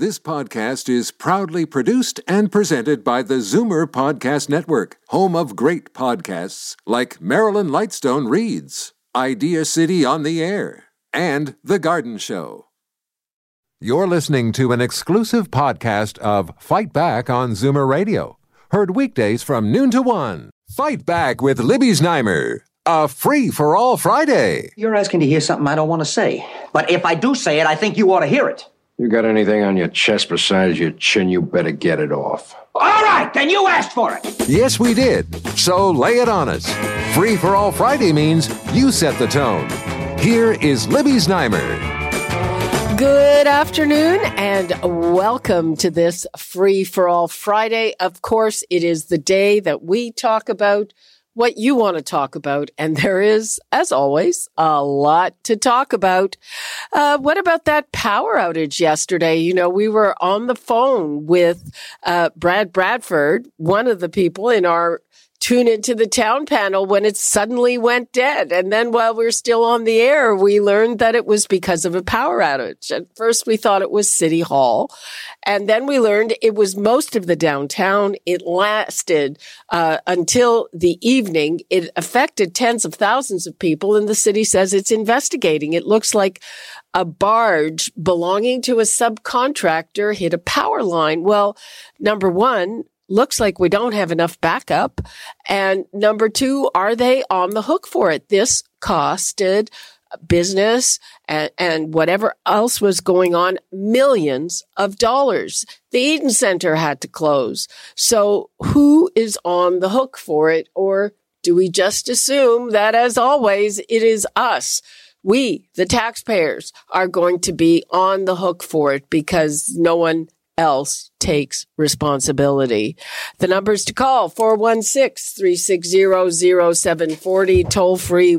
This podcast is proudly produced and presented by the Zoomer Podcast Network, home of great podcasts like Marilyn Lightstone Reads, Idea City on the Air, and The Garden Show. You're listening to an exclusive podcast of Fight Back on Zoomer Radio. Heard weekdays from noon to 1. Fight Back with Libby Znaimer. A free-for-all Friday. You're asking to hear something I don't want to say. But if I do say it, I think you ought to hear it. You got anything on your chest besides your chin, you better get it off. All right, then you asked for it. Yes, we did. So lay it on us. Free-for-all Friday means you set the tone. Here is Libby Znaimer. Good afternoon and welcome to this Free-for-all Friday. Of course, it is the day that we talk about what you want to talk about. And there is, as always, a lot to talk about. What about that power outage yesterday? You know, we were on the phone with Brad Bradford, one of the people in our Tune Into the Town panel when it suddenly went dead. And then while we were still on the air, we learned that it was because of a power outage. At first, we thought it was City Hall. And then we learned it was most of the downtown. It lasted until the evening. It affected tens of thousands of people, and the city says it's investigating. It looks like a barge belonging to a subcontractor hit a power line. Well, number one, looks like we don't have enough backup. And number two, are they on the hook for it? This costed business and whatever else was going on millions of dollars. The Eaton Center had to close. So who is on the hook for it? Or do we just assume that, as always, it is us? We, the taxpayers, are going to be on the hook for it because no one else takes responsibility. The numbers to call, 416-360-0740, toll free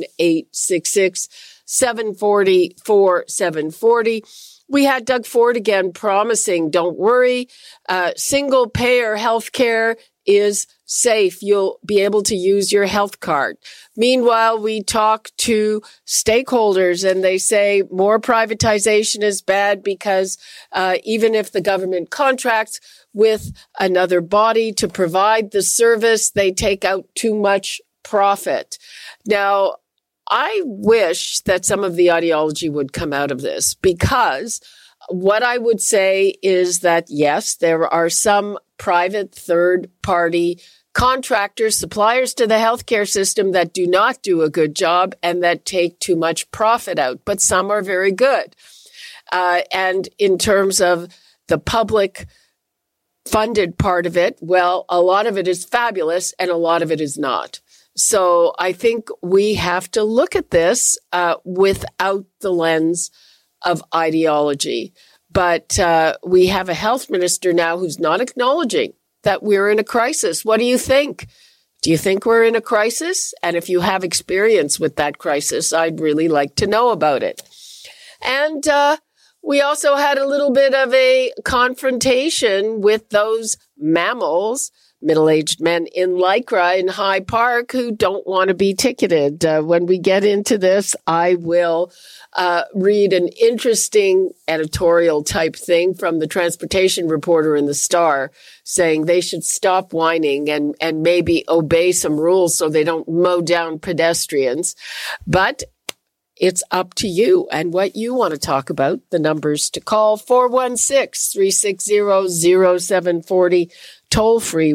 1-866-740-4740. We had Doug Ford again promising, don't worry, single payer healthcare is safe. You'll be able to use your health card. Meanwhile, we talk to stakeholders and they say more privatization is bad because even if the government contracts with another body to provide the service, they take out too much profit. Now, I wish that some of the ideology would come out of this, because what I would say is that, yes, there are some private third-party contractors, suppliers to the healthcare system that do not do a good job and that take too much profit out, but some are very good. And in terms of the public funded part of it, well, a lot of it is fabulous and a lot of it is not. So I think we have to look at this without the lens of ideology. But we have a health minister now who's not acknowledging that we're in a crisis. What do you think? Do you think we're in a crisis? And if you have experience with that crisis, I'd really like to know about it. And we also had a little bit of a confrontation with those mammals, middle-aged men in Lycra in High Park who don't want to be ticketed. When we get into this, I will read an interesting editorial type thing from the transportation reporter in the Star saying they should stop whining and maybe obey some rules so they don't mow down pedestrians. But it's up to you and what you want to talk about. The numbers to call, 416-360-0740, toll free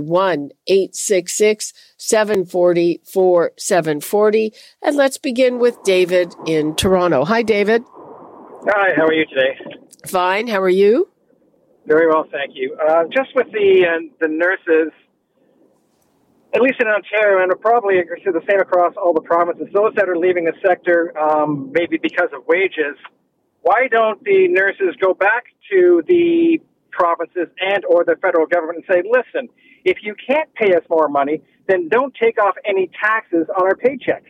1-866-740-4740. And let's begin with David in Toronto. Hi, David. Hi, how are you today? Fine. How are you? Very well, thank you. Just with the nurses, at least in Ontario, and probably the same across all the provinces, those that are leaving the sector, maybe because of wages, why don't the nurses go back to the provinces and or the federal government and say, listen, if you can't pay us more money, then don't take off any taxes on our paychecks?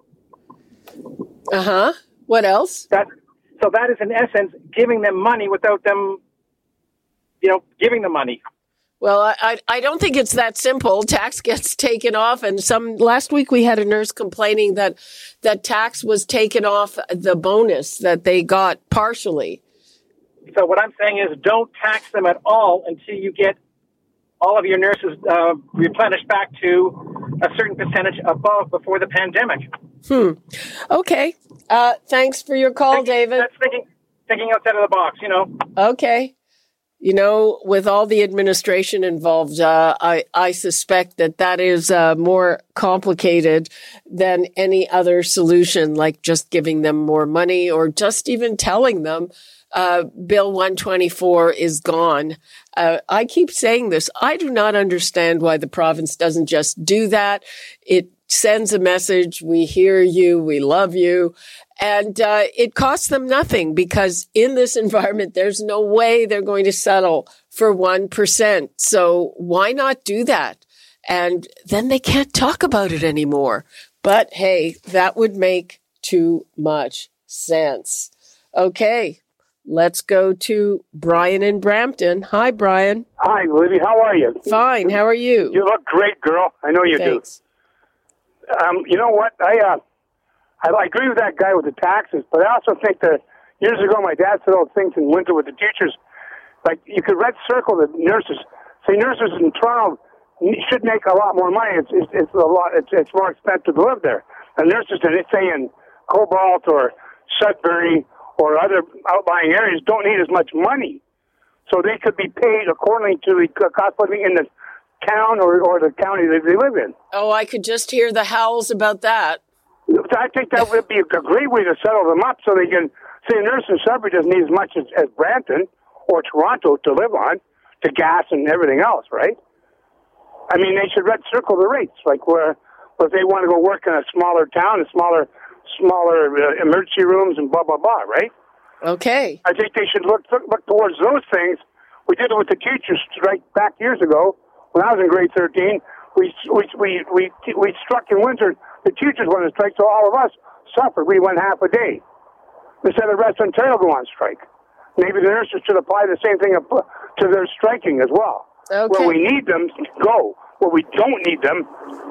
Uh-huh. What else? So that is, in essence, giving them money without them, giving them money. Well, I don't think it's that simple. Tax gets taken off, and last week we had a nurse complaining that tax was taken off the bonus that they got partially. So what I'm saying is don't tax them at all until you get all of your nurses replenished back to a certain percentage above before the pandemic. Okay. Thanks for your call, David. That's thinking outside of the box, you know. Okay. You know, with all the administration involved, I suspect that is more complicated than any other solution, like just giving them more money or just even telling them Bill 124 is gone. I keep saying this. I do not understand why the province doesn't just do that. It sends a message. We hear you. We love you. And it costs them nothing because in this environment, there's no way they're going to settle for 1%. So why not do that? And then they can't talk about it anymore. But hey, that would make too much sense. Okay, let's go to Brian in Brampton. Hi, Brian. Hi, Libby. How are you? Fine. How are you? You look great, girl. I know you Thanks. do. You know what? I agree with that guy with the taxes, but I also think that years ago my dad said all things in winter with the teachers. Like, you could red circle the nurses. Say nurses in Toronto should make a lot more money. It's more expensive to live there. The nurses that say in Cobalt or Sudbury or other outlying areas don't need as much money. So they could be paid accordingly to the cost of living in the town or the county that they live in. Oh, I could just hear the howls about that. I think that would be a great way to settle them up so they can, say, a nurse in Sudbury doesn't need as much as Brampton or Toronto to live on, to gas and everything else, right? I mean, they should red circle the rates, like where if they want to go work in a smaller town, smaller emergency rooms and blah, blah, blah, right? Okay. I think they should look towards those things. We did it with the teachers strike back years ago. When I was in grade 13, we struck in winter. The teachers went on strike, so all of us suffered. We went half a day. Instead of the rest of Ontario go on strike. Maybe the nurses should apply the same thing to their striking as well. Okay. Where we need them, go. Where we don't need them,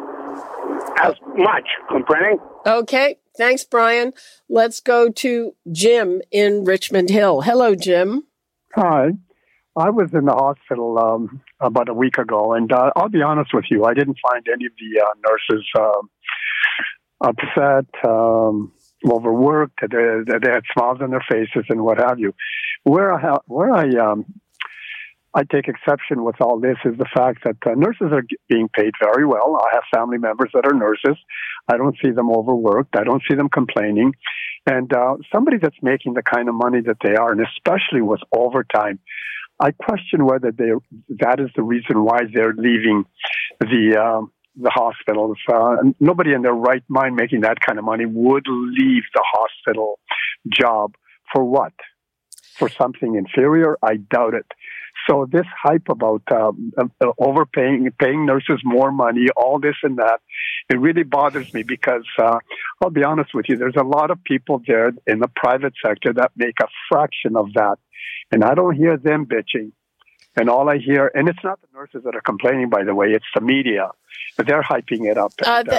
as much. Comprending? Okay. Thanks, Brian. Let's go to Jim in Richmond Hill. Hello, Jim. Hi. I was in the hospital about a week ago, and I'll be honest with you, I didn't find any of the nurses upset, overworked. They had smiles on their faces and what have you. Where I take exception with all this is the fact that nurses are being paid very well. I have family members that are nurses. I don't see them overworked. I don't see them complaining. And somebody that's making the kind of money that they are, and especially with overtime, I question whether that is the reason why they're leaving the hospitals. Nobody in their right mind making that kind of money would leave the hospital job for what? For something inferior? I doubt it. So this hype about paying nurses more money, all this and that, it really bothers me because I'll be honest with you, there's a lot of people there in the private sector that make a fraction of that. And I don't hear them bitching. And all I hear, and it's not the nurses that are complaining, by the way, it's the media. But they're hyping it up.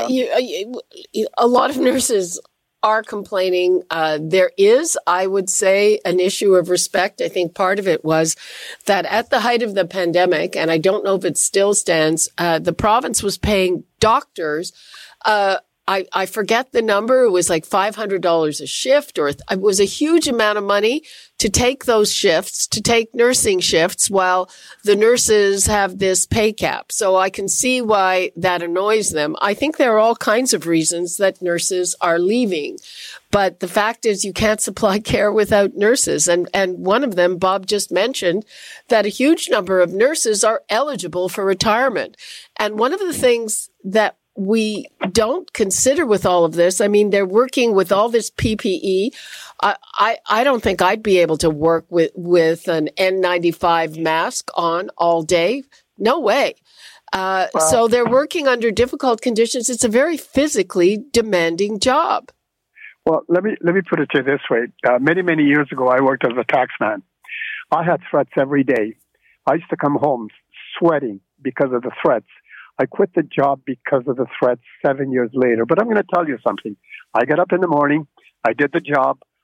A lot of nurses are complaining. There is, I would say, an issue of respect. I think part of it was that at the height of the pandemic, and I don't know if it still stands, the province was paying doctors I forget the number. It was like $500 a shift, or it was a huge amount of money to take those shifts, to take nursing shifts while the nurses have this pay cap. So I can see why that annoys them. I think there are all kinds of reasons that nurses are leaving. But the fact is you can't supply care without nurses. And one of them, Bob just mentioned, that a huge number of nurses are eligible for retirement. And one of the things that we don't consider with all of this, I mean, they're working with all this PPE. I don't think I'd be able to work with an N95 mask on all day. No way. So they're working under difficult conditions. It's a very physically demanding job. Well, let me put it to you this way. Many years ago, I worked as a taxman. I had threats every day. I used to come home sweating because of the threats. I quit the job because of the threats 7 years later. But I'm going to tell you something. I got up in the morning. I did the job.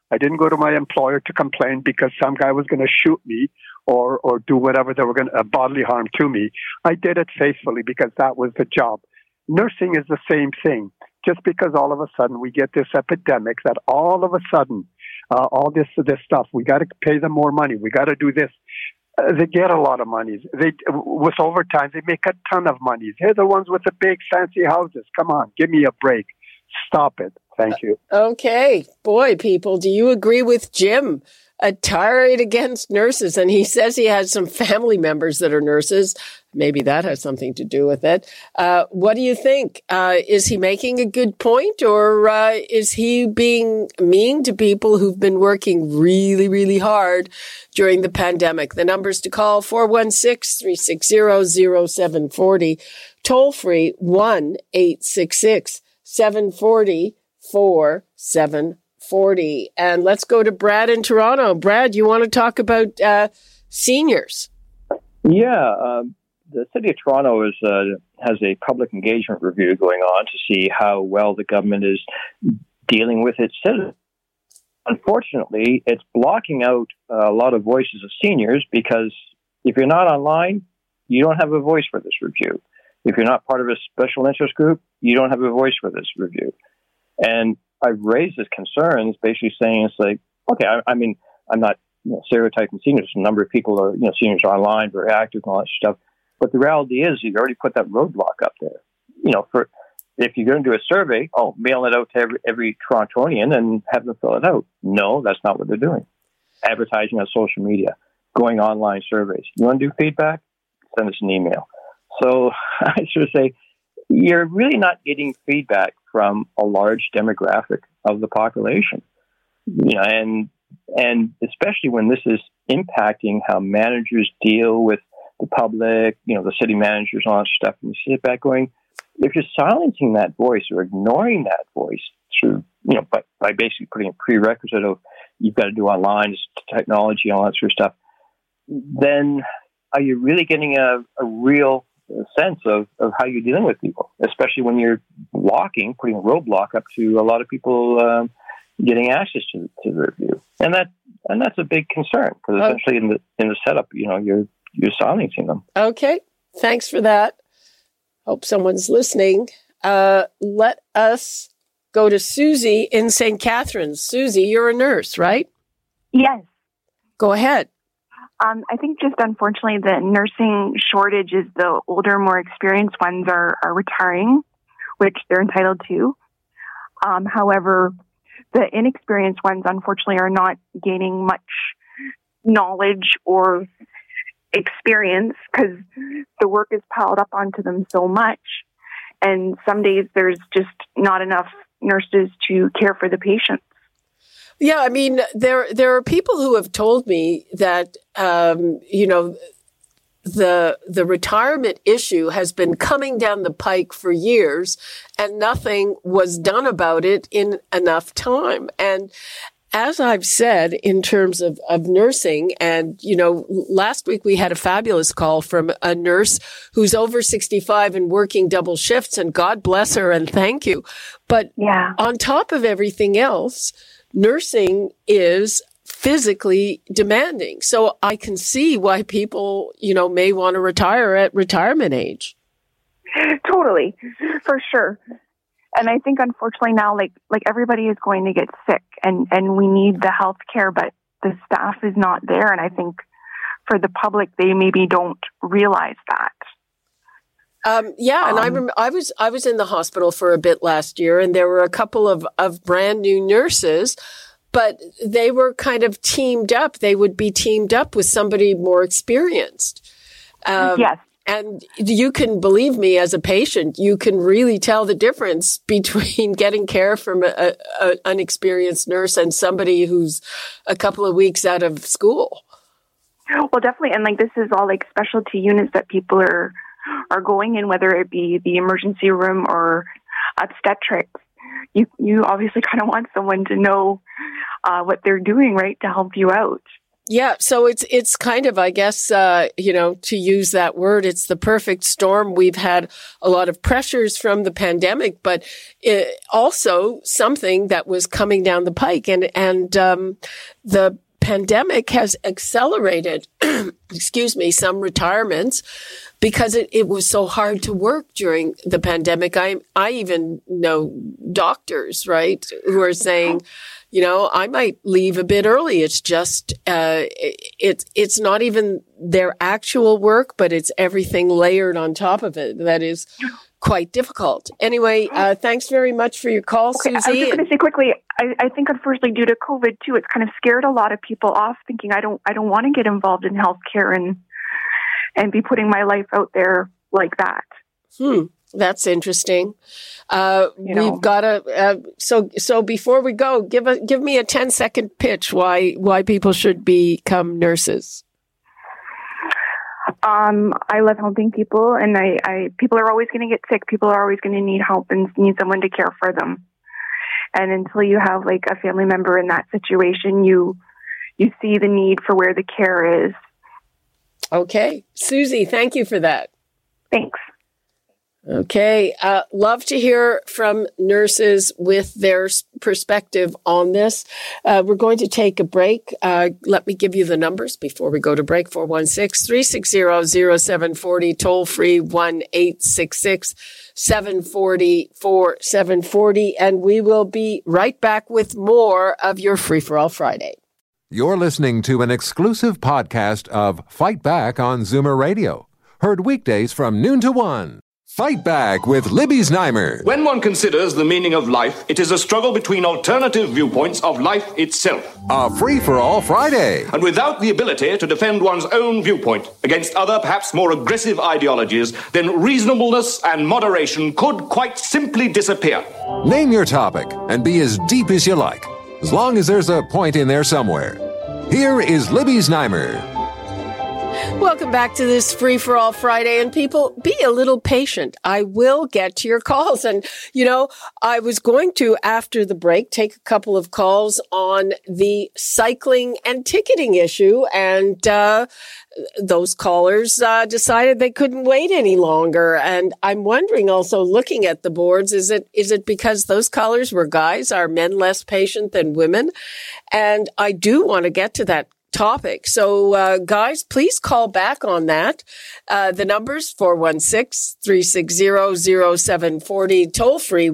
I didn't go to my employer to complain because some guy was going to shoot me or do whatever they were going to bodily harm to me. I did it faithfully because that was the job. Nursing is the same thing. Just because all of a sudden we get this epidemic that all of a sudden all this stuff, we got to pay them more money. We got to do this. They get a lot of money. With overtime, they make a ton of money. They're the ones with the big fancy houses. Come on, give me a break. Stop it. Thank you. Okay. Boy, people, do you agree with Jim? A tirade against nurses. And he says he has some family members that are nurses. Maybe that has something to do with it. What do you think? Is he making a good point, or is he being mean to people who've been working really, really hard during the pandemic? The numbers to call, 416-360-0740. Toll free, 1-866-740-4740. And let's go to Brad in Toronto. Brad, you want to talk about seniors? Yeah. The City of Toronto has a public engagement review going on to see how well the government is dealing with its citizens. Unfortunately, it's blocking out a lot of voices of seniors because if you're not online, you don't have a voice for this review. If you're not part of a special interest group, you don't have a voice for this review. And I've raised this concerns, basically saying it's like, okay, I'm not stereotyping seniors. A number of people are, seniors are online, very active and all that stuff. But the reality is you've already put that roadblock up there. For if you're going to do a survey, mail it out to every Torontonian and have them fill it out. No, that's not what they're doing. Advertising on social media, going online surveys. You want to do feedback? Send us an email. So I should say, you're really not getting feedback from a large demographic of the population. And especially when this is impacting how managers deal with the public, the city managers, all that stuff, and you sit back going, if you're silencing that voice or ignoring that voice through, by basically putting a prerequisite of you've got to do online, technology, all that sort of stuff, then are you really getting a real sense of how you're dealing with people, especially when you're putting a roadblock up to a lot of people getting access to the review, and that's a big concern because essentially in the setup, you're silencing them. Okay, thanks for that. Hope someone's listening. Let us go to Susie in St. Catharines. Susie, you're a nurse, right? Yes. Go ahead. I think just unfortunately the nursing shortage is the older, more experienced ones are retiring, which they're entitled to. However, the inexperienced ones unfortunately are not gaining much knowledge or experience because the work is piled up onto them so much. And some days there's just not enough nurses to care for the patients. Yeah, I mean, there are people who have told me that, the retirement issue has been coming down the pike for years and nothing was done about it in enough time. And as I've said, in terms of nursing, and, last week we had a fabulous call from a nurse who's over 65 and working double shifts, and God bless her and thank you. But on top of everything else, nursing is physically demanding. So I can see why people, may want to retire at retirement age. Totally, for sure. And I think unfortunately now, like everybody is going to get sick and we need the health care, but the staff is not there. And I think for the public, they maybe don't realize that. And I remember I was in the hospital for a bit last year, and there were a couple of brand new nurses, but they were kind of teamed up. They would be teamed up with somebody more experienced. Yes. And you can believe me, as a patient, you can really tell the difference between getting care from an experienced nurse and somebody who's a couple of weeks out of school. Well, definitely. And this is all specialty units that people are going in, whether it be the emergency room or obstetrics. You obviously kind of want someone to know what they're doing, right, to help you out. Yeah, so it's kind of, I guess, to use that word, it's the perfect storm. We've had a lot of pressures from the pandemic, but also something that was coming down the pike, and the pandemic has accelerated, some retirements because it was so hard to work during the pandemic. I even know doctors, right, who are saying, I might leave a bit early. It's just, it's not even their actual work, but it's everything layered on top of it. That is quite difficult. Anyway, thanks very much for your call, Susie. I was just going to say quickly, I think unfortunately due to COVID too, it's kind of scared a lot of people off thinking I don't want to get involved in healthcare and be putting my life out there like that. That's interesting. We've got to, so before we go, give me a 10-second pitch why people should become nurses. I love helping people, and people are always going to get sick. People are always going to need help and need someone to care for them. And until you have like a family member in that situation, you see the need for where the care is. Okay. Susie, thank you for that. Thanks. Okay. Love to hear from nurses with their perspective on this. We're going to take a break. Let me give you the numbers before we go to break. 416-360-0740, toll free 1-866-740-4740. And we will be right back with more of your Free for All Friday. You're listening to an exclusive podcast of Fight Back on Zoomer Radio. Heard weekdays from noon to 1. Fight Back with Libby Znaimer. When one considers the meaning of life, it is a struggle between alternative viewpoints of life itself. A free-for-all Friday. And without the ability to defend one's own viewpoint against other, perhaps more aggressive ideologies, then reasonableness and moderation could quite simply disappear. Name your topic and be as deep as you like, as long as there's a point in there somewhere. Here is Libby Znaimer. Welcome back to this Free for All Friday, and people, be a little patient. I will get to your calls. And, I was going to, after the break, take a couple of calls on the cycling and ticketing issue. And, those callers, decided they couldn't wait any longer. And I'm wondering also, looking at the boards, is it because those callers were guys? Are men less patient than women? And I do want to get to that topic. So, guys, please call back on that. The number's 416-360-0740, toll free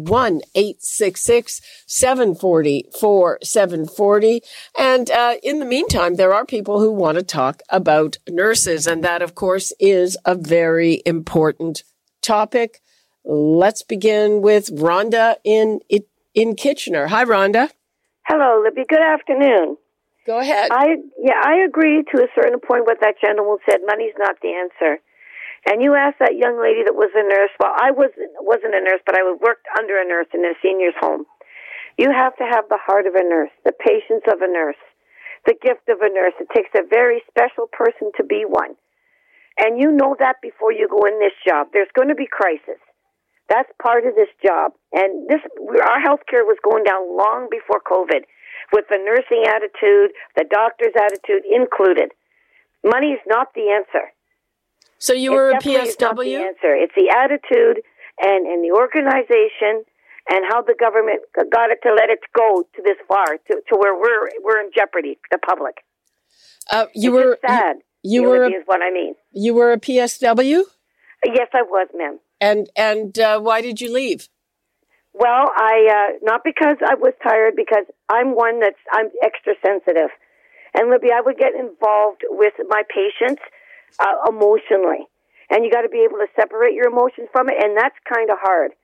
1-866-740-4740. And in the meantime, there are people who want to talk about nurses, and that, of course, is a very important topic. Let's begin with Rhonda in Kitchener. Hi, Rhonda. Hello, Libby. Good afternoon. Go ahead. I agree to a certain point what that gentleman said. Money's not the answer. And you asked that young lady that was a nurse. Well, I wasn't a nurse, but I worked under a nurse in a senior's home. You have to have the heart of a nurse, the patience of a nurse, the gift of a nurse. It takes a very special person to be one. And you know that before you go in this job. There's going to be crisis. That's part of this job. And our healthcare was going down long before COVID, with the nursing attitude, the doctor's attitude included. Money is not the answer. So you were a PSW? It's not the answer. It's the attitude and the organization and how the government got it to let it go to this far, to where we're in jeopardy, the public. It's sad. You were is what I mean. You were a PSW? Yes, I was, ma'am. And why did you leave? Well, not because I was tired, because I'm extra sensitive. And Libby, I would get involved with my patients emotionally. And you got to be able to separate your emotions from it, and that's kind of hard.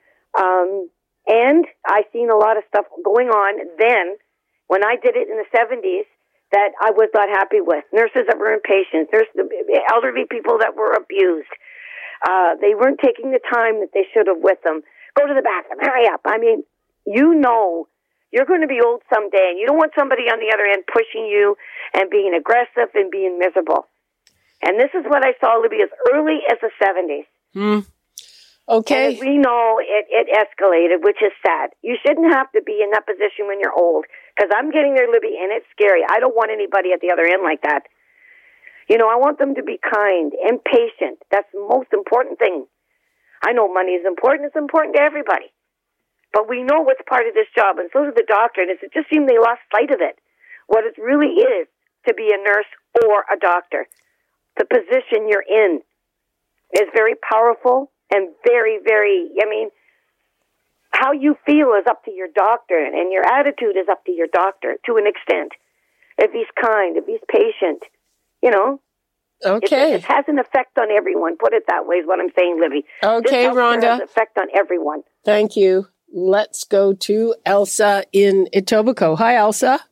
And I seen a lot of stuff going on then, when I did it in the 70s, that I was not happy with. Nurses that were impatient, elderly people that were abused. They weren't taking the time that they should have with them. Go to the bathroom, hurry up. I mean, you're going to be old someday, and you don't want somebody on the other end pushing you and being aggressive and being miserable. And this is what I saw, Libby, as early as the 70s. Okay. And we know it escalated, which is sad. You shouldn't have to be in that position when you're old, because I'm getting there, Libby, and it's scary. I don't want anybody at the other end like that. You know, I want them to be kind and patient. That's the most important thing. I know money is important. It's important to everybody. But we know what's part of this job, and so does the doctor, and it just seemed they lost sight of it. What it really is to be a nurse or a doctor. The position you're in is very powerful and very, very, I mean, how you feel is up to your doctor, and your attitude is up to your doctor to an extent. If he's kind, if he's patient, you know. Okay. It has an effect on everyone. Put it that way is what I'm saying, Libby. Okay, this Rhonda. has an effect on everyone. Thank you. Let's go to Elsa in Etobicoke. Hi, Elsa.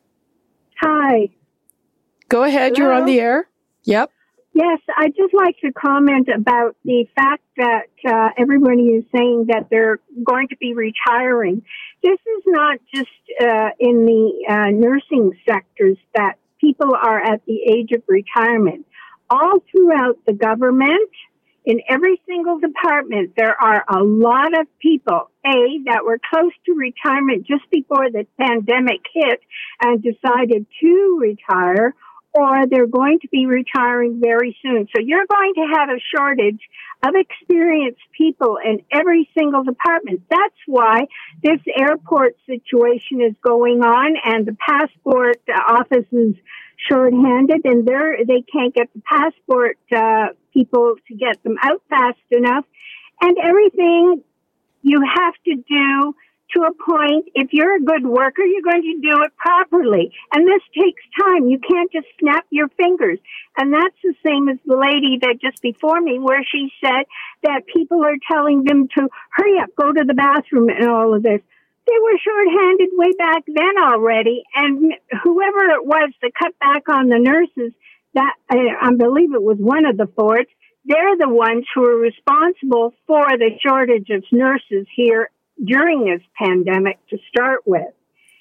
Hi. Go ahead. Hello? You're on the air. Yep. Yes, I'd just like to comment about the fact that everybody is saying that they're going to be retiring. This is not just in the nursing sectors that people are at the age of retirement. All throughout the government, in every single department, there are a lot of people, that were close to retirement just before the pandemic hit and decided to retire, or they're going to be retiring very soon. So you're going to have a shortage of experienced people in every single department. That's why this airport situation is going on, and the passport office is shorthanded, and they can't get the passport people to get them out fast enough. And everything you have to do to a point, if you're a good worker, you're going to do it properly. And this takes time. You can't just snap your fingers. And that's the same as the lady that just before me, where she said that people are telling them to hurry up, go to the bathroom and all of this. They were shorthanded way back then already. And whoever it was that cut back on the nurses, that I believe it was one of the forts, they're the ones who are responsible for the shortage of nurses here during this pandemic to start with.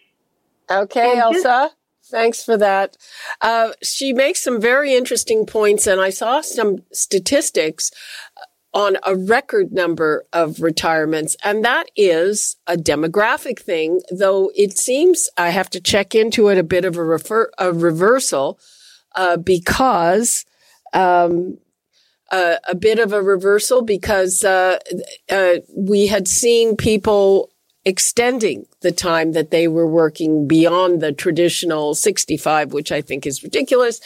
Okay, Elsa, thanks for that. She makes some very interesting points, and I saw some statistics on a record number of retirements, and that is a demographic thing, though it seems I have to check into it a bit of a reversal because we had seen people extending the time that they were working beyond the traditional 65, which I think is ridiculous,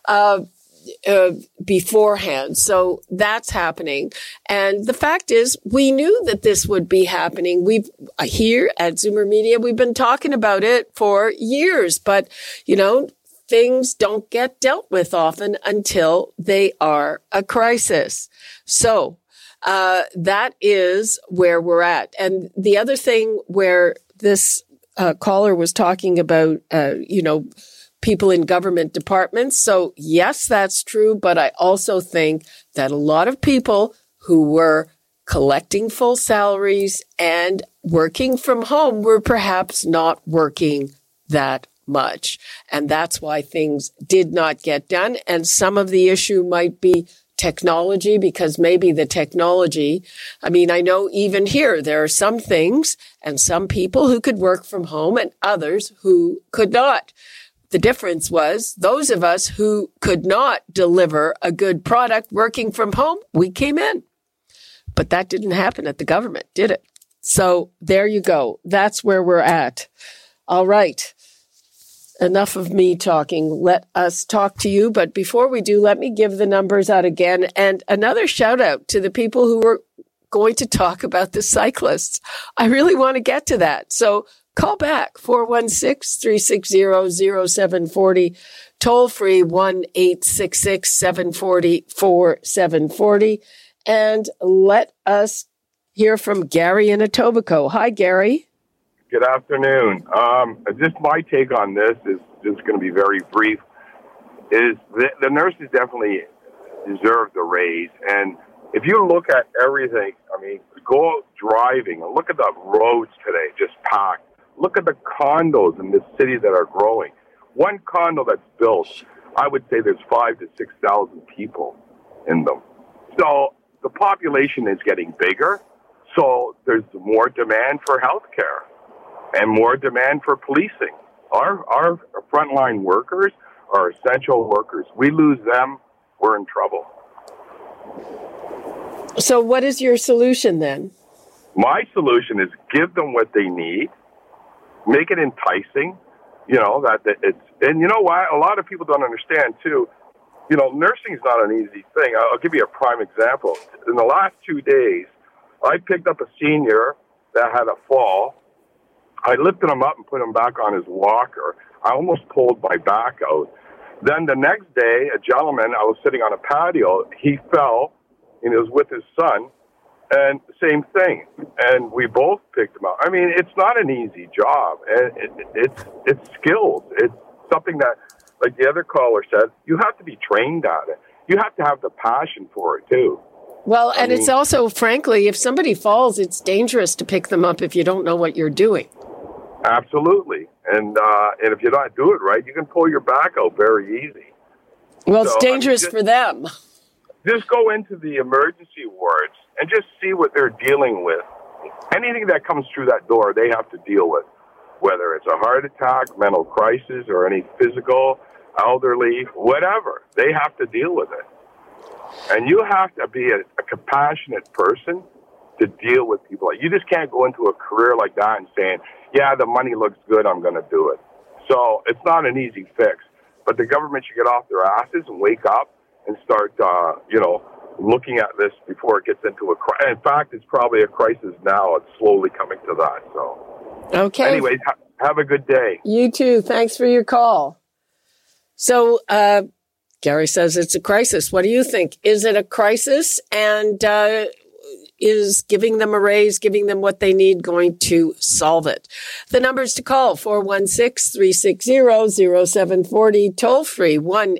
beforehand. So that's happening. And the fact is, we knew that this would be happening. We've here at Zoomer Media, we've been talking about it for years, but you know, things don't get dealt with often until they are a crisis. So that is where we're at. And the other thing where this caller was talking about, people in government departments. So yes, that's true. But I also think that a lot of people who were collecting full salaries and working from home were perhaps not working that much. And that's why things did not get done. And some of the issue might be technology, because maybe the technology, I mean, I know even here, there are some things and some people who could work from home and others who could not. The difference was those of us who could not deliver a good product working from home, we came in. But that didn't happen at the government, did it? So there you go. That's where we're at. All right. Enough of me talking. Let us talk to you. But before we do, let me give the numbers out again. And another shout out to the people who were going to talk about the cyclists. I really want to get to that. So call back 416-360-0740, toll free 1-866-740-4740. And let us hear from Gary in Etobicoke. Hi, Gary. Good afternoon. Just my take on this is just going to be very brief. Is the nurses definitely deserve the raise, and if you look at everything, I mean, go driving and look at the roads today, just packed. Look at the condos in this city that are growing. One condo that's built, I would say there's 5,000 to 6,000 people in them. So the population is getting bigger. So there's more demand for healthcare and more demand for policing. Our frontline workers are essential workers. We lose them, we're in trouble. So what is your solution then? My solution is give them what they need, make it enticing, you know, that it's, and you know why? A lot of people don't understand too, you know, nursing is not an easy thing. I'll give you a prime example. In the last 2 days, I picked up a senior that had a fall. I lifted him up and put him back on his walker. I almost pulled my back out. Then the next day, a gentleman, I was sitting on a patio, he fell, and he was with his son, and same thing. And we both picked him up. I mean, it's not an easy job. And it's skills. It's something that, like the other caller said, you have to be trained at it. You have to have the passion for it, too. Well, and it's also, frankly, if somebody falls, it's dangerous to pick them up if you don't know what you're doing. Absolutely. And if you don't do it right, you can pull your back out very easy. Well, it's dangerous for them. Just go into the emergency wards and just see what they're dealing with. Anything that comes through that door, they have to deal with, whether it's a heart attack, mental crisis, or any physical, elderly, whatever. They have to deal with it. And you have to be a compassionate person to deal with people. You just can't go into a career like that and saying, yeah, the money looks good, I'm going to do it. So it's not an easy fix. But the government should get off their asses and wake up and start, looking at this before it gets into a crisis. In fact, it's probably a crisis now. It's slowly coming to that. So, okay. Anyways, have a good day. You too. Thanks for your call. So, Gary says it's a crisis. What do you think? Is it a crisis? And is giving them a raise, giving them what they need, going to solve it? The numbers to call, 416-360-0740, toll free,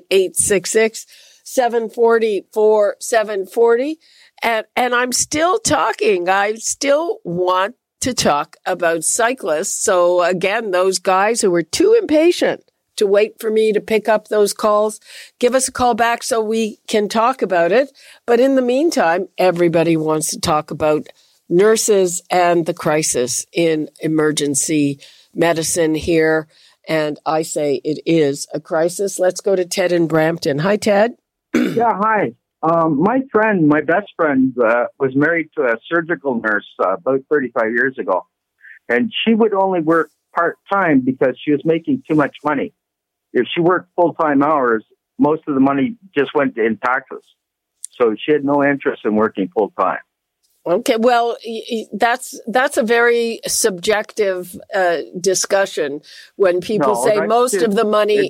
1-866-740-4740. And I'm still talking. I still want to talk about cyclists. So again, those guys who were too impatient to wait for me to pick up those calls, give us a call back so we can talk about it. But in the meantime, everybody wants to talk about nurses and the crisis in emergency medicine here. And I say it is a crisis. Let's go to Ted in Brampton. Hi, Ted. Yeah, hi. My best friend, was married to a surgical nurse about 35 years ago. And she would only work part-time because she was making too much money. If she worked full-time hours, most of the money just went in taxes. So she had no interest in working full-time. Okay, well, that's a very subjective discussion when people say most of the money.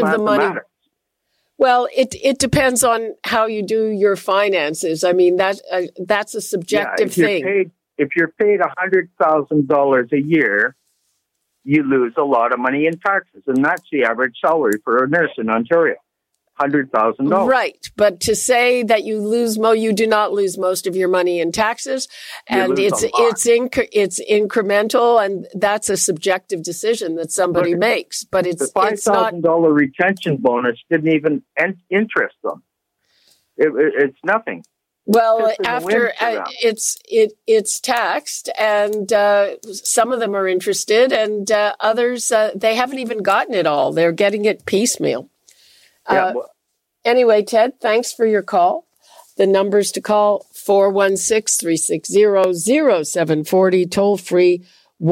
Well, it depends on how you do your finances. I mean, that's a subjective thing. If you're paid $100,000 a year, you lose a lot of money in taxes, and that's the average salary for a nurse in Ontario, $100,000. Right, but to say that you do not lose most of your money in taxes, and it's incremental, and that's a subjective decision that somebody makes. But it's the $5,000 retention bonus didn't even interest them. It's nothing. Well, after it's taxed, and some of them are interested, and others they haven't even gotten it all. They're getting it piecemeal. Anyway, Ted, thanks for your call. The numbers to call, 416-360-0740, toll free,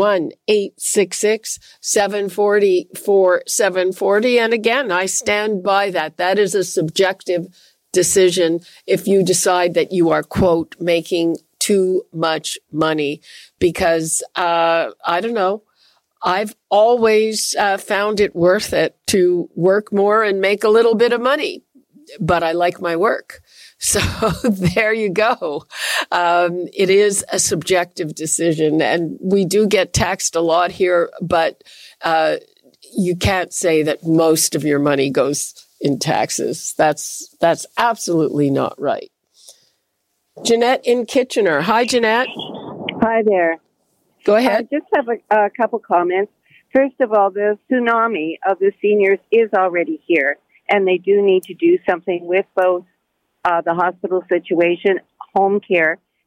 1-866-740-4740. And again, I stand by that. That is a subjective decision if you decide that you are, quote, making too much money, because I don't know. I've always found it worth it to work more and make a little bit of money, but I like my work. So there you go. It is a subjective decision, and we do get taxed a lot here, but you can't say that most of your money goes in taxes. That's absolutely not right. Jeanette in Kitchener. Hi, Jeanette. Hi there. Go ahead. I just have a couple comments. First of all, the tsunami of the seniors is already here, and they do need to do something with both the hospital situation, home care,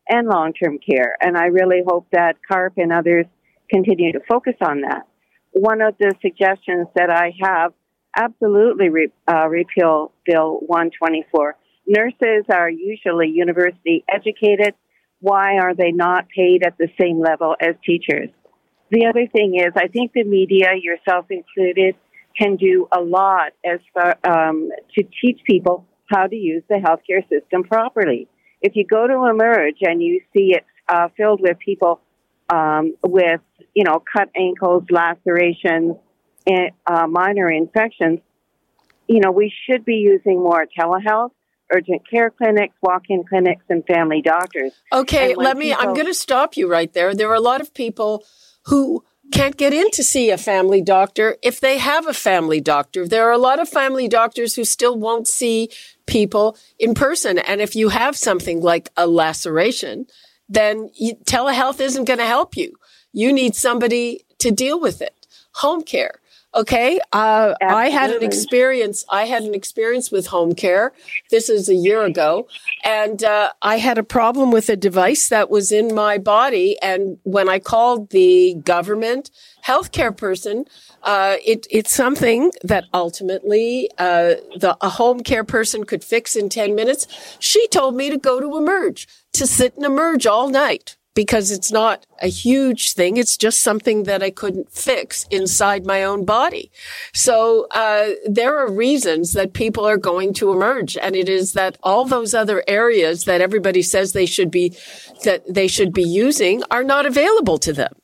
and long-term care. And I really hope that CARP and others continue to focus on that. One of the suggestions that I have, absolutely repeal Bill 124. Nurses are usually university educated. Why are they not paid at the same level as teachers? The other thing is, I think the media, yourself included, can do a lot as far, to teach people how to use the healthcare system properly. If you go to Emerge and you see it filled with people with, cut ankles, lacerations, and minor infections, we should be using more telehealth, urgent care clinics, walk-in clinics, and family doctors. Okay, I'm going to stop you right there. There are a lot of people who can't get in to see a family doctor if they have a family doctor. There are a lot of family doctors who still won't see people in person. And if you have something like a laceration, then telehealth isn't going to help you. You need somebody to deal with it. Home care. Okay. I had an experience with home care. This is a year ago. And I had a problem with a device that was in my body. And when I called the government healthcare person, it's something that ultimately a home care person could fix in 10 minutes. She told me to go to Emerge, to sit in Emerge all night. Because it's not a huge thing. It's just something that I couldn't fix inside my own body. So there are reasons that people are going to Emerge. And it is that all those other areas that everybody says they should be using are not available to them.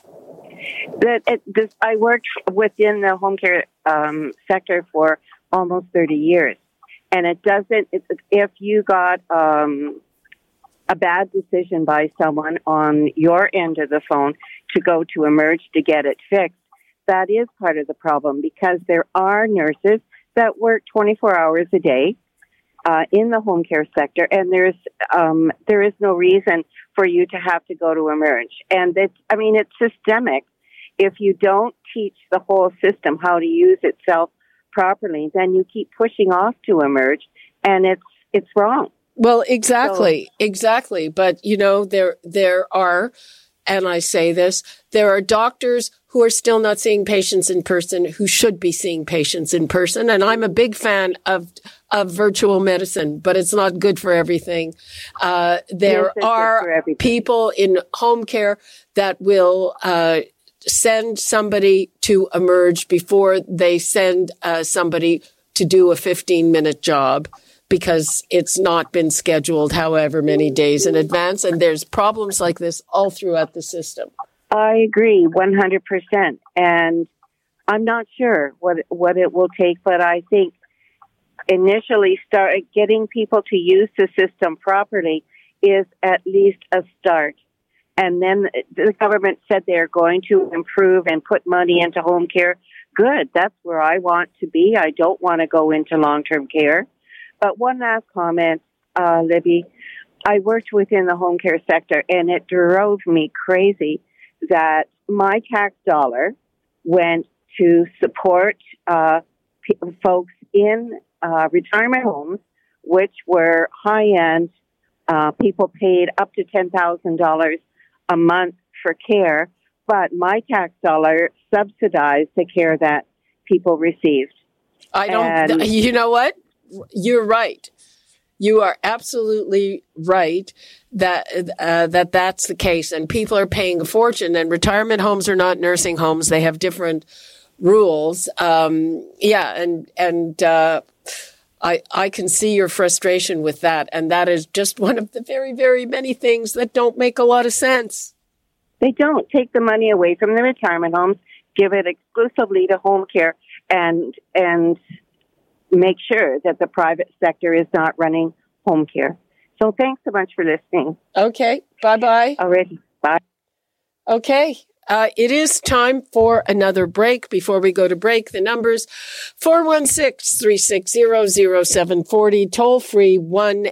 I worked within the home care sector for almost 30 years. And if you got a bad decision by someone on your end of the phone to go to Emerge to get it fixed, that is part of the problem, because there are nurses that work 24 hours a day in the home care sector, and there is no reason for you to have to go to Emerge. And it's systemic. If you don't teach the whole system how to use itself properly, then you keep pushing off to Emerge, and it's wrong. Well, exactly. But, there are, and I say this, there are doctors who are still not seeing patients in person who should be seeing patients in person. And I'm a big fan of virtual medicine, but it's not good for everything. There are people in home care that will send somebody to Emerge before they send somebody to do a 15-minute job, because it's not been scheduled however many days in advance. And there's problems like this all throughout the system. I agree 100%. And I'm not sure what it will take, but I think initially getting people to use the system properly is at least a start. And then the government said they're going to improve and put money into home care. Good. That's where I want to be. I don't want to go into long-term care. But one last comment, Libby. I worked within the home care sector, and it drove me crazy that my tax dollar went to support folks in retirement homes, which were high-end. People paid up to $10,000 a month for care, but my tax dollar subsidized the care that people received. You know what? You're right. You are absolutely right that that's the case, and people are paying a fortune. And retirement homes are not nursing homes; they have different rules. I can see your frustration with that, and that is just one of the very, very many things that don't make a lot of sense. They don't. Take the money away from the retirement homes, give it exclusively to home care, and make sure that the private sector is not running home care. So thanks so much for listening. Okay. Bye-bye. Alrighty. Bye. Okay. It is time for another break. Before we go to break, the numbers 416-360-0740, toll free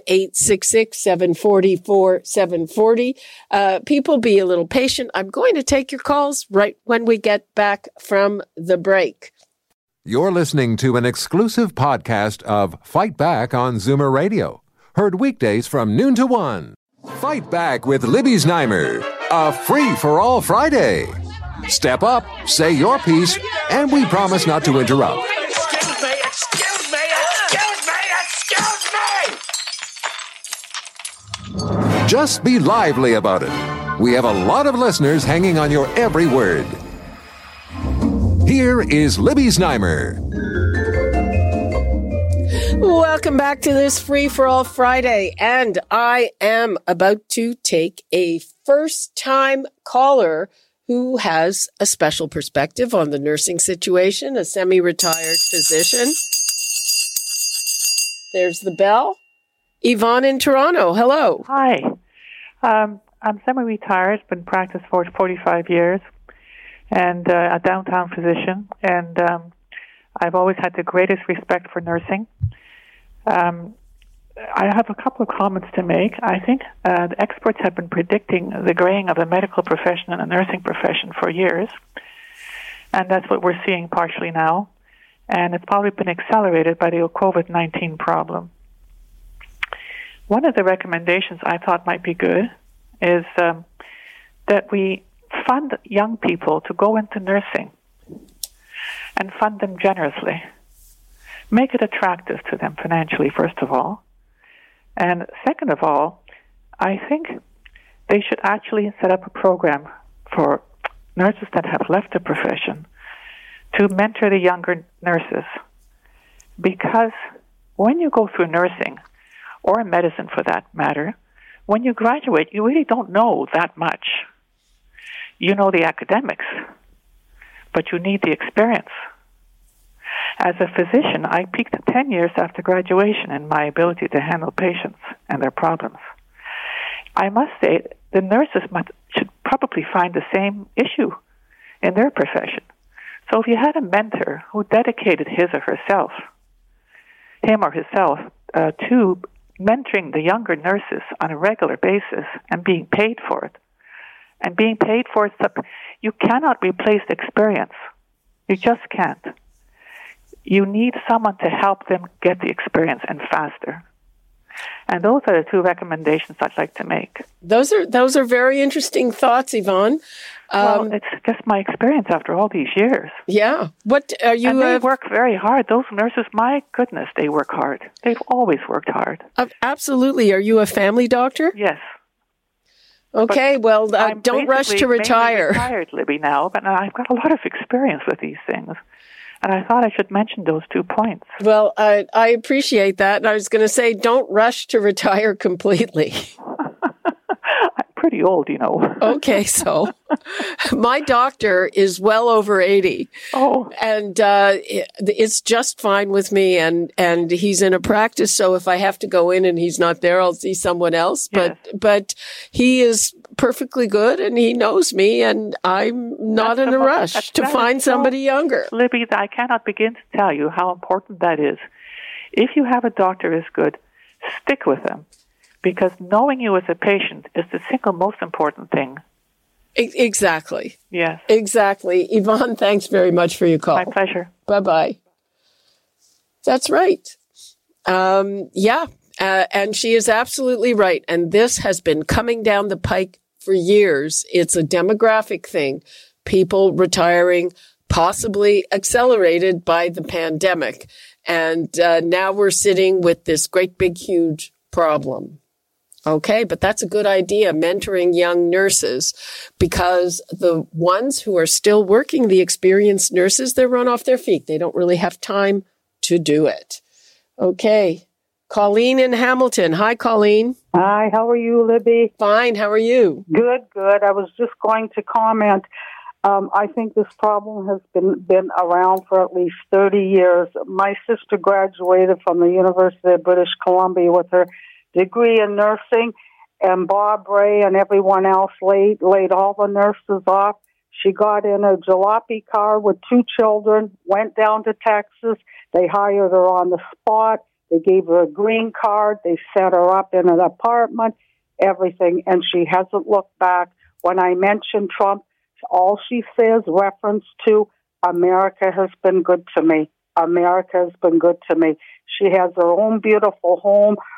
1-866-740-4740. People, be a little patient. I'm going to take your calls right when we get back from the break. You're listening to an exclusive podcast of Fight Back on Zoomer Radio. Heard weekdays from noon to 1. Fight back with Libby Znaimer, a free-for-all Friday. Step up, say your piece, and we promise not to interrupt. Excuse me! Just be lively about it. We have a lot of listeners hanging on your every word. Here is Libby Znaimer. Welcome back to this Free for All Friday, and I am about to take a first-time caller who has a special perspective on the nursing situation, a semi-retired physician. There's the bell. Yvonne in Toronto, hello. Hi. I'm semi-retired, been practiced for 45 years, and a downtown physician, and I've always had the greatest respect for nursing. I have a couple of comments to make. I think the experts have been predicting the graying of the medical profession and the nursing profession for years, and that's what we're seeing partially now, and it's probably been accelerated by the COVID-19 problem. One of the recommendations I thought might be good is that we fund young people to go into nursing and fund them generously. Make it attractive to them financially, first of all. And second of all, I think they should actually set up a program for nurses that have left the profession to mentor the younger nurses. Because when you go through nursing, or medicine for that matter, when you graduate, you really don't know that much. You know the academics, but you need the experience. As a physician, I peaked 10 years after graduation in my ability to handle patients and their problems. I must say, the nurses should probably find the same issue in their profession. So if you had a mentor who dedicated him or herself, to mentoring the younger nurses on a regular basis and being paid for it, you cannot replace experience. You just can't. You need someone to help them get the experience and faster. And those are the two recommendations I'd like to make. Those are very interesting thoughts, Yvonne. Well, it's just my experience after all these years. Yeah. What are you? And they work very hard. Those nurses, my goodness, they work hard. They've always worked hard. Absolutely. Are you a family doctor? Yes. Okay. Well, don't rush to retire. I'm retired, Libby, now, but I've got a lot of experience with these things. And I thought I should mention those 2 points. Well, I appreciate that. And I was going to say, don't rush to retire completely. I'm pretty old, you know. Okay, so my doctor is well over 80. Oh. And it's just fine with me. And he's in a practice, so if I have to go in and he's not there, I'll see someone else. But he is perfectly good, and he knows me, and I'm not in a rush to find somebody younger. Libby, I cannot begin to tell you how important that is. If you have a doctor who's good, stick with them, because knowing you as a patient is the single most important thing. Exactly. Yes. Exactly. Yvonne, thanks very much for your call. My pleasure. Bye-bye. That's right. And she is absolutely right. And this has been coming down the pike for years. It's a demographic thing. People retiring, possibly accelerated by the pandemic. And now we're sitting with this great, big, huge problem. Okay, but that's a good idea, mentoring young nurses, because the ones who are still working, the experienced nurses, they're run off their feet. They don't really have time to do it. Okay. Colleen in Hamilton. Hi, Colleen. Hi, how are you, Libby? Fine, how are you? Good. I was just going to comment. I think this problem has been around for at least 30 years. My sister graduated from the University of British Columbia with her degree in nursing, and Bob Ray and everyone else laid all the nurses off. She got in a jalopy car with 2 children, went down to Texas. They hired her on the spot. They gave her a green card. They set her up in an apartment, everything, and she hasn't looked back. When I mentioned Trump, all she says reference to America has been good to me. America has been good to me. She has her own beautiful home.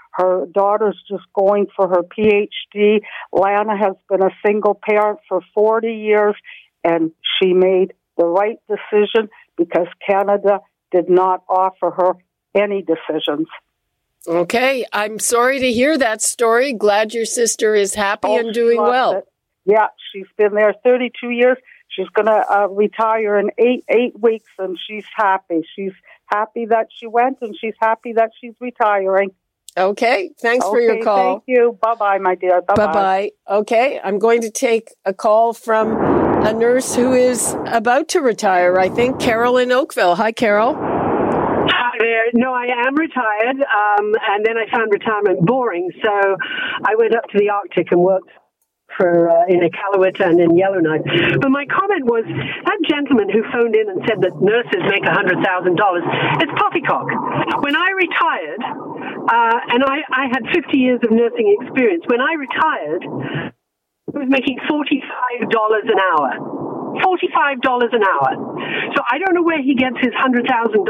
Her daughter's just going for her PhD. Lana has been a single parent for 40 years, and she made the right decision because Canada did not offer her any decisions. Okay, I'm sorry to hear that story. Glad your sister is happy and doing well. It. Yeah, she's been there 32 years. She's going to retire in eight weeks, and she's happy. She's happy that she went, and she's happy that she's retiring. Okay, thanks for your call. Thank you. Bye-bye, my dear. Bye-bye. Bye-bye. Okay, I'm going to take a call from a nurse who is about to retire, I think, Carol in Oakville. Hi, Carol. Hi there. No, I am retired, and then I found retirement boring, so I went up to the Arctic and worked in Iqaluit and in Yellowknife. But my comment was, that gentleman who phoned in and said that nurses make $100,000, it's poppycock. When I retired, and I had 50 years of nursing experience, when I retired, I was making $45 an hour. $45 an hour. So I don't know where he gets his $100,000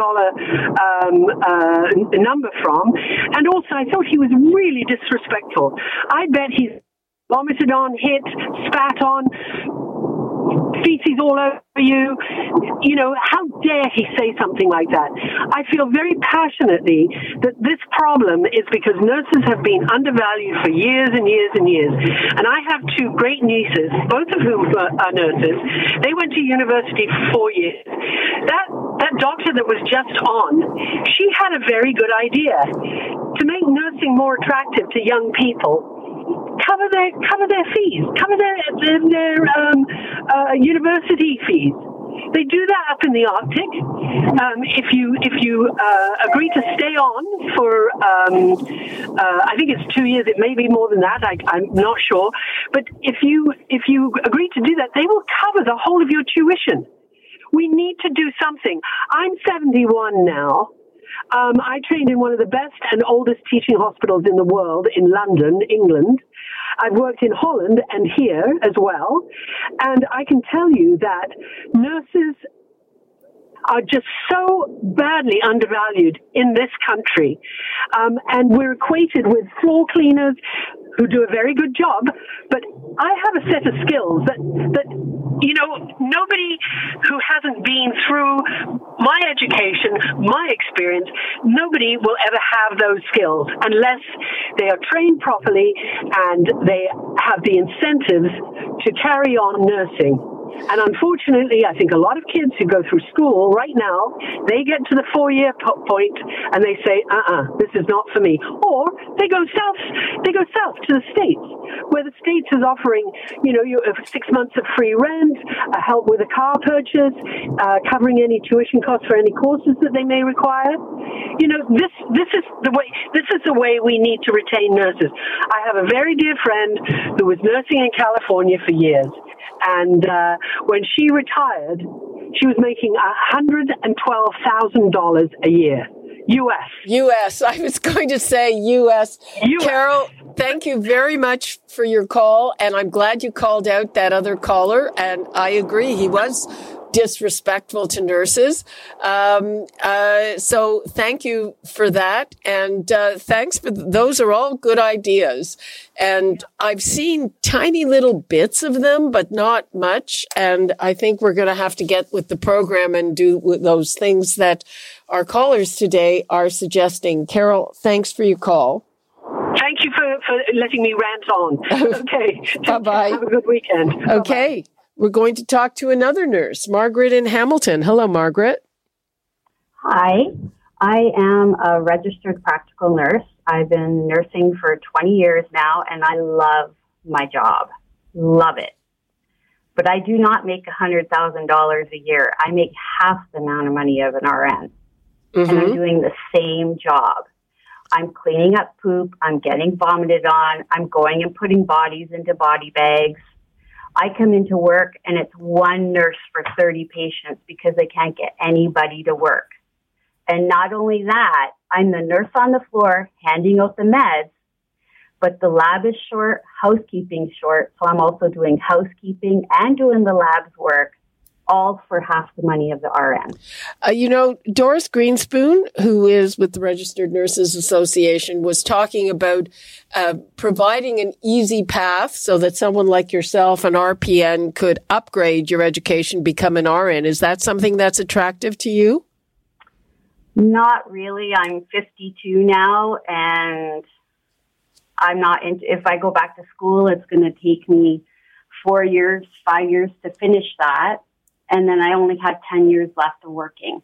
number from. And also, I thought he was really disrespectful. I bet he's vomited on, hit, spat on, feces all over you. You know, how dare he say something like that? I feel very passionately that this problem is because nurses have been undervalued for years and years and years. And I have two great nieces, both of whom are nurses. They went to university for 4 years. That doctor that was just on, she had a very good idea. To make nursing more attractive to young people, cover their fees, cover their university fees. They do that up in the Arctic. If you agree to stay on for, I think it's 2 years. It may be more than that. I'm not sure. But if you agree to do that, they will cover the whole of your tuition. We need to do something. I'm 71 now. I trained in one of the best and oldest teaching hospitals in the world in London, England. I've worked in Holland and here as well. And I can tell you that nurses are just so badly undervalued in this country. And we're equated with floor cleaners who do a very good job. But I have a set of skills that you know, nobody who hasn't been through my education, my experience, nobody will ever have those skills unless they are trained properly and they have the incentives to carry on nursing. And unfortunately, I think a lot of kids who go through school right now, they get to the 4-year point and they say, this is not for me. Or they go south to the States, where the States is offering, you know, 6 months of free rent, help with a car purchase, covering any tuition costs for any courses that they may require. You know, this is the way we need to retain nurses. I have a very dear friend who was nursing in California for years. And when she retired, she was making $112,000 a year. U.S. I was going to say U.S. Carol, thank you very much for your call. And I'm glad you called out that other caller. And I agree, he was disrespectful to nurses. So thank you for that. And thanks for those are all good ideas. And I've seen tiny little bits of them, but not much. And I think we're going to have to get with the program and do those things that our callers today are suggesting. Carol, thanks for your call. Thank you for letting me rant on. Okay. Bye-bye. Have a good weekend. Okay. Bye-bye. We're going to talk to another nurse, Margaret in Hamilton. Hello, Margaret. Hi. I am a registered practical nurse. I've been nursing for 20 years now, and I love my job. Love it. But I do not make $100,000 a year. I make half the amount of money of an RN. And I'm doing the same job. I'm cleaning up poop. I'm getting vomited on. I'm going and putting bodies into body bags. I come into work and it's one nurse for 30 patients because they can't get anybody to work. And not only that, I'm the nurse on the floor handing out the meds, but the lab is short, housekeeping short. So I'm also doing housekeeping and doing the lab's work all for half the money of the RN. Doris Greenspoon, who is with the Registered Nurses Association, was talking about providing an easy path so that someone like yourself, an RPN, could upgrade your education, become an RN. Is that something that's attractive to you? Not really. I'm 52 now, and I'm not if I go back to school, it's going to take me 4 years, 5 years to finish that. And then I only have 10 years left of working.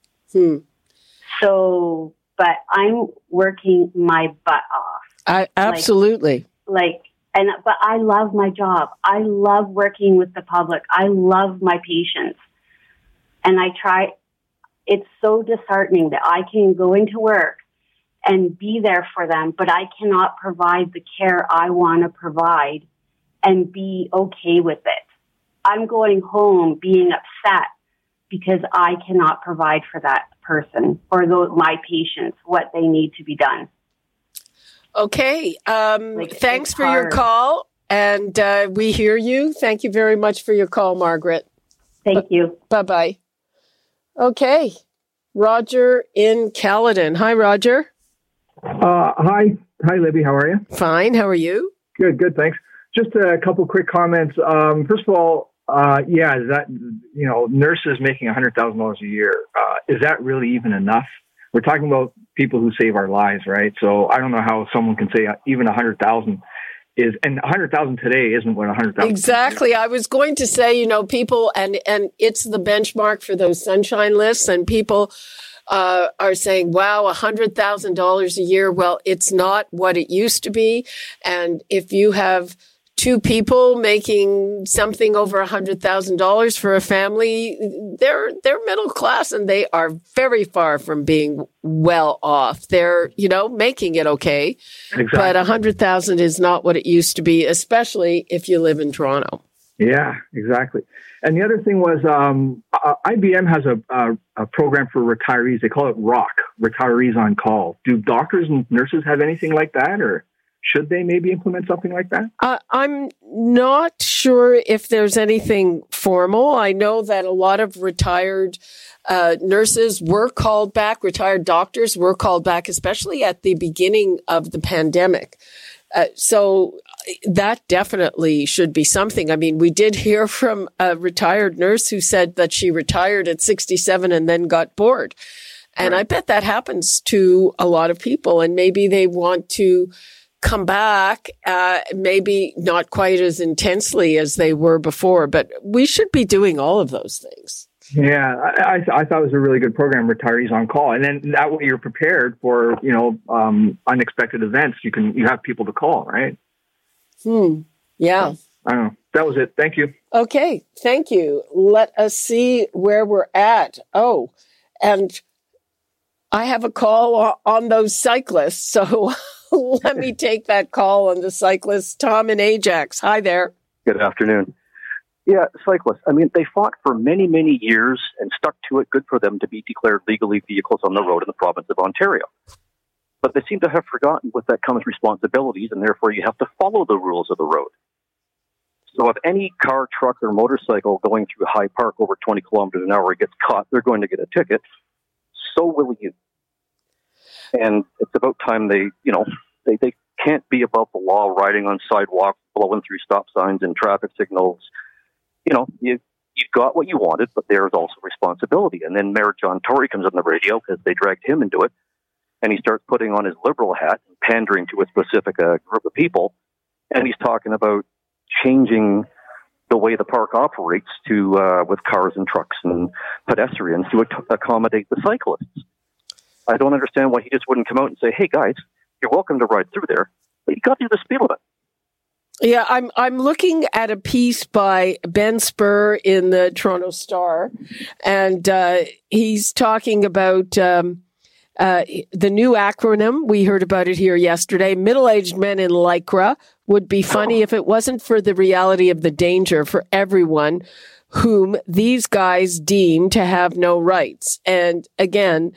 So, but I'm working my butt off. Absolutely. But I love my job. I love working with the public. I love my patients. And it's so disheartening that I can go into work and be there for them, but I cannot provide the care I want to provide and be okay with it. I'm going home being upset because I cannot provide for that person or my patients what they need to be done. Okay. Thanks for your call. And we hear you. Thank you very much for your call, Margaret. Thank you. Bye-bye. Okay. Roger in Caledon. Hi, Roger. Hi, Libby. How are you? Fine. How are you? Good. Thanks. Just a couple quick comments. First of all, is that, nurses making $100,000 a year, is that really even enough? We're talking about people who save our lives, right? So I don't know how someone can say even 100,000 is, and 100,000 today isn't what 100,000. Exactly. I was going to say, people, and it's the benchmark for those sunshine lists, and people are saying, wow, $100,000 a year. Well, it's not what it used to be. And if you have two people making something over $100,000 for a family, they're middle class, and they are very far from being well off. They're, making it okay. Exactly. But $100,000 is not what it used to be, especially if you live in Toronto. Yeah, exactly. And the other thing was, IBM has a program for retirees. They call it ROC, Retirees on Call. Do doctors and nurses have anything like that, or should they maybe implement something like that? I'm not sure if there's anything formal. I know that a lot of retired nurses were called back, retired doctors were called back, especially at the beginning of the pandemic. So that definitely should be something. I mean, we did hear from a retired nurse who said that she retired at 67 and then got bored. And right. I bet that happens to a lot of people, and maybe they want to come back, maybe not quite as intensely as they were before, but we should be doing all of those things. Yeah, I thought it was a really good program, Retirees on Call, and then that way you're prepared for unexpected events. You have people to call, right? Yeah. I don't know. That was it. Thank you. Okay, thank you. Let us see where we're at. Oh, and I have a call on those cyclists, so let me take that call on the cyclists. Tom in Ajax. Hi there. Good afternoon. Yeah, cyclists. I mean, they fought for many, many years and stuck to it. Good for them to be declared legally vehicles on the road in the province of Ontario. But they seem to have forgotten with that comes responsibilities, and therefore you have to follow the rules of the road. So if any car, truck, or motorcycle going through High Park over 20 kilometers an hour gets caught, they're going to get a ticket. So will you. And it's about time they can't be above the law, riding on sidewalks, blowing through stop signs and traffic signals. You got what you wanted, but there's also responsibility. And then Mayor John Tory comes on the radio because they dragged him into it, and he starts putting on his liberal hat and pandering to a specific group of people. And he's talking about changing the way the park operates to with cars and trucks and pedestrians to accommodate the cyclists. I don't understand why he just wouldn't come out and say, "Hey guys, you're welcome to ride through there, but you got to do the speed limit." Yeah, I'm looking at a piece by Ben Spur in the Toronto Star, and he's talking about the new acronym. We heard about it here yesterday. Middle-aged men in Lycra would be funny if it wasn't for the reality of the danger for everyone whom these guys deem to have no rights. And again,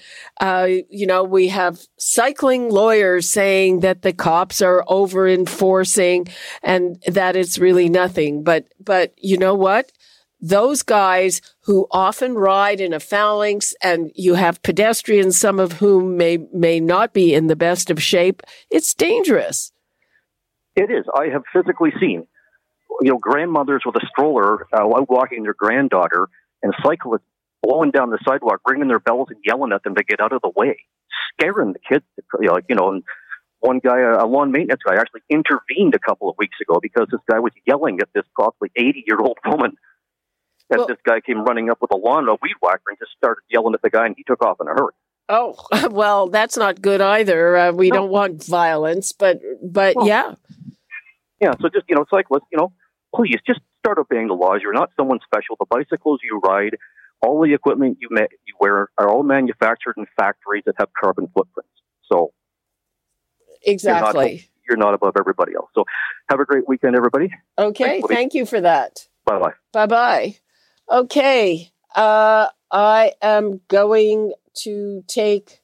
we have cycling lawyers saying that the cops are over enforcing and that it's really nothing. But you know what? those guys who often ride in a phalanx, and you have pedestrians, some of whom may not be in the best of shape, it's dangerous. It is. I have physically seen, grandmothers with a stroller out walking their granddaughter, and cyclists blowing down the sidewalk, ringing their bells and yelling at them to get out of the way, scaring the kids. And one guy, a lawn maintenance guy, actually intervened a couple of weeks ago because this guy was yelling at this probably 80-year-old woman. And this guy came running up with a weed whacker, and just started yelling at the guy, and he took off in a hurry. Oh, well, that's not good either. We don't want violence, but yeah. Yeah, so just, cyclists, please just start obeying the laws. You're not someone special. The bicycles you ride, all the equipment you wear are all manufactured in factories that have carbon footprints. So exactly. You're not above everybody else. So have a great weekend, everybody. Okay, thank you for that. Bye-bye. Bye-bye. Okay, I am going to take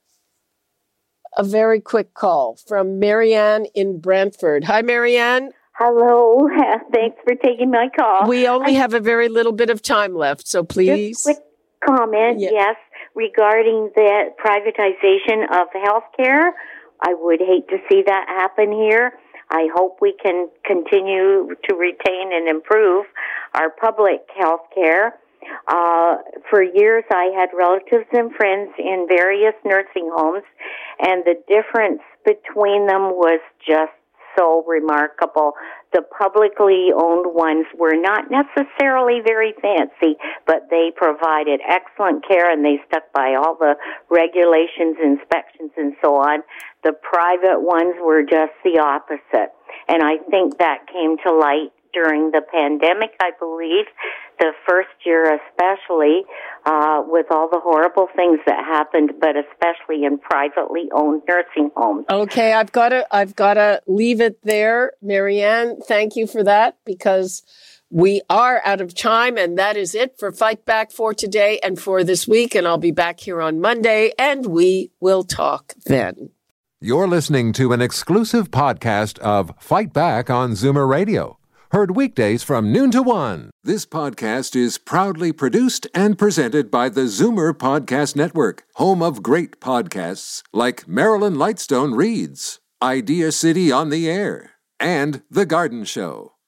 a very quick call from Marianne in Brantford. Hi, Marianne. Hello. Thanks for taking my call. We only have a very little bit of time left, so please. Just a quick comment, yes, regarding the privatization of healthcare. I would hate to see that happen here. I hope we can continue to retain and improve our public health care. For years, I had relatives and friends in various nursing homes, and the difference between them was just so remarkable. The publicly owned ones were not necessarily very fancy, but they provided excellent care, and they stuck by all the regulations, inspections, and so on. The private ones were just the opposite. And I think that came to light during the pandemic, I believe, the first year especially, with all the horrible things that happened, but especially in privately owned nursing homes. Okay, I've got to leave it there. Marianne, thank you for that, because we are out of time, and that is it for Fight Back for today and for this week. And I'll be back here on Monday, and we will talk then. You're listening to an exclusive podcast of Fight Back on Zoomer Radio. Heard weekdays from noon to 1. This podcast is proudly produced and presented by the Zoomer Podcast Network, home of great podcasts like Marilyn Lightstone Reads, Idea City on the Air, and The Garden Show.